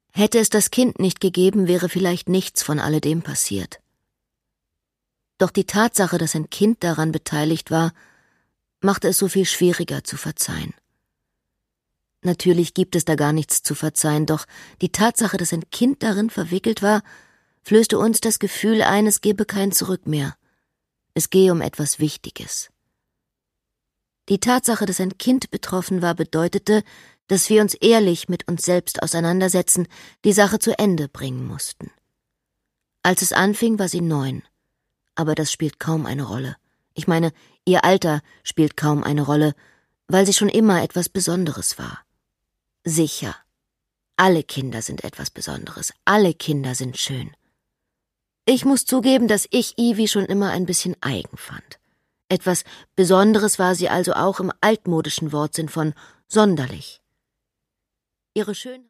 Hätte es das Kind nicht gegeben, wäre vielleicht nichts von alledem passiert. Doch die Tatsache, dass ein Kind daran beteiligt war, machte es so viel schwieriger zu verzeihen. Natürlich gibt es da gar nichts zu verzeihen, doch die Tatsache, dass ein Kind darin verwickelt war, flößte uns das Gefühl ein, es gebe kein Zurück mehr. Es gehe um etwas Wichtiges. Die Tatsache, dass ein Kind betroffen war, bedeutete, dass wir uns ehrlich mit uns selbst auseinandersetzen, die Sache zu Ende bringen mussten. Als es anfing, war sie 9. Aber das spielt kaum eine Rolle. Ich meine, ihr Alter spielt kaum eine Rolle, weil sie schon immer etwas Besonderes war. Sicher, alle Kinder sind etwas Besonderes, alle Kinder sind schön. Ich muss zugeben, dass ich Ivy schon immer ein bisschen eigen fand. Etwas Besonderes war sie also auch im altmodischen Wortsinn von sonderlich. Ihre Schönheit